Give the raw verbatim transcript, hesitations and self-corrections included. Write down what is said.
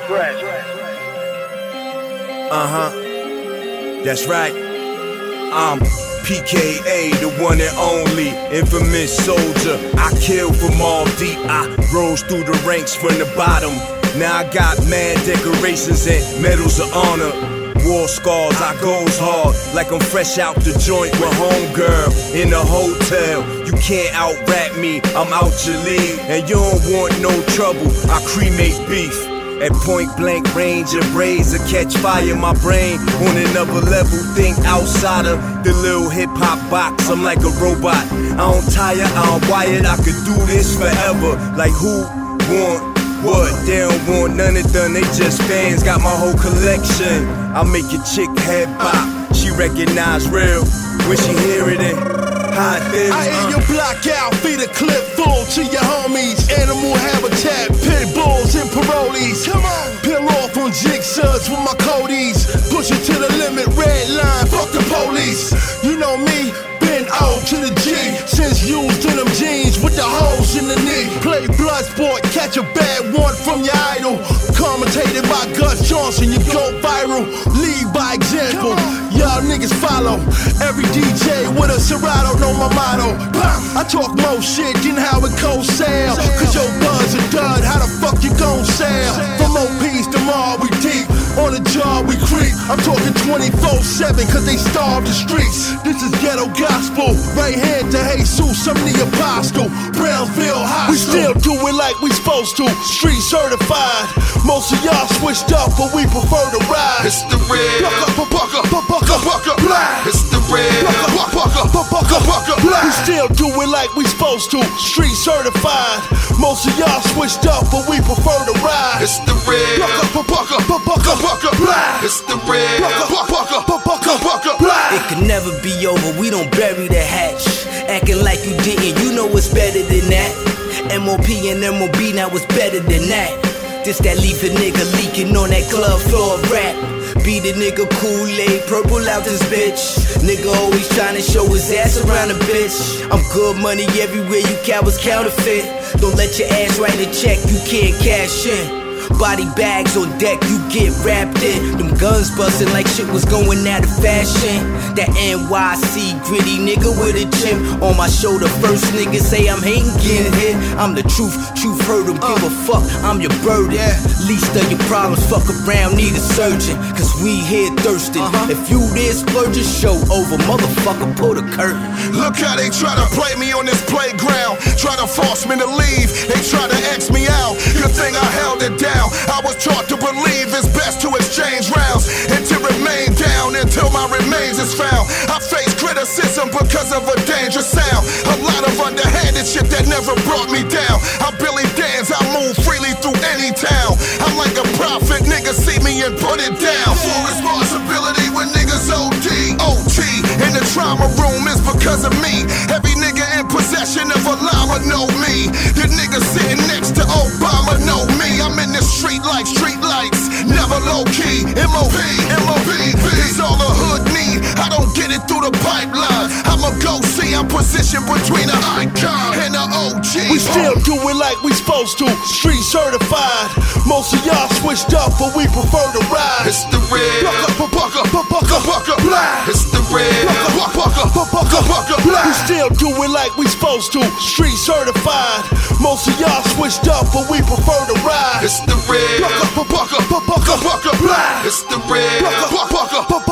Uh-huh. That's right. I'm P K A, the one and only infamous soldier. I killed from all deep. I rose through the ranks from the bottom. Now I got mad decorations and medals of honor. War scars, I goes hard like I'm fresh out the joint with homegirl in a hotel. You can't out-rap me, I'm out your league, and you don't want no trouble. I cremate beef at point blank range, and braids that catch fire in my brain. On another level, think outside of the little hip hop box. I'm like a robot. I don't tire, I don't wired. I could do this forever. Like who want what? They don't want none of them, they just fans. Got my whole collection. I make your chick head bop. She recognize real when she hear it in high things. I hear you block out, feed a clip full to your homies. Animal habitat, pit bulls and parolees. Come on, peel off on jigsaws with my codies. Push it to the limit, red line, fuck the police. You know me, been O to the G. Since used in them jeans with the holes in the knee. Play blood sport, catch a bad one from your idol. Commentated by Gus Johnson, you go viral. Lead by example, y'all niggas follow. Every D J with a Serato, know my motto. I talk more shit than how it goes sell. Cause your buzz a dud, how the fuck you gon' sell? From O Ps to Mar, we deep. On the job, we creep. I'm talking twenty-four seven, cause they starve the streets. This is ghetto gospel. Right hand to Jesus, I'm the apostle. Brownsville hostile. We still do it like we supposed to. Street certified. Most of y'all switched up, but we prefer to ride. It's the red. Buck up, buck up, buck up, buck up, black. It's the red. Buck up, buck up, buck up, buck up, black. We still do it like we supposed to. Street certified. Most of y'all switched up, but we prefer to ride. It's the red. Buck up, buck up, buck up, buck up, black. It's the red. Buck up, buck up, buck up, buck up, black. It could never be over, we don't bury the hatch. Acting like you didn't, you know it's better than that. M O P and M O B, now it's better than that. This that leaf a nigga leaking on that club floor rap. Beat a nigga Kool-Aid, purple out this bitch. Nigga always tryna show his ass around a bitch. I'm good money everywhere, you cowards counterfeit. Don't let your ass write a check, you can't cash in. Body bags on deck, you get wrapped in. Them guns bustin' like shit was going out of fashion. That N Y C gritty nigga with a chip on my shoulder. First nigga say I'm hating, getting hit. I'm the truth, truth hurt him, give a fuck, I'm your burden. Least of your problems, fuck around, need a surgeon. Cause we here thirsting. If you this splurging, show over, motherfucker, pull the curtain. Look how they try to play me on this playground. Try to force me to leave, they try to X me out. Good thing I held it down. I was taught to believe it's best to exchange rounds and to remain down until my remains is found. I face criticism because of a dangerous sound. A lot of underhanded shit that never brought me down. I'm Billy Danz, I move freely through any town. I'm like a prophet, niggas see me and put it down. Full responsibility when niggas O D, O T in the trauma room is because of me. Every nigga in possession of a llama know me. The nigga sitting next to Obama know me. I'm in the street like street lights, never low key. M O P, M O P, it's all the hood need. I don't get it through the pipeline. I'ma go see, I'm positioned between an icon and an O G. We still do it like we supposed to. Street certified. Most of y'all switched up, but we prefer to ride. It's the red. Buck up, buck up, buck up, buck up, black. It's the red. Buck up, buck up, buck up, buck up, black. We still do it like we supposed to. Street certified. Most of y'all switched up, but we prefer to ride. It's the red. Buck up, buck up, buck up, buck up, black. It's the red. Buck up, buck up, buck up.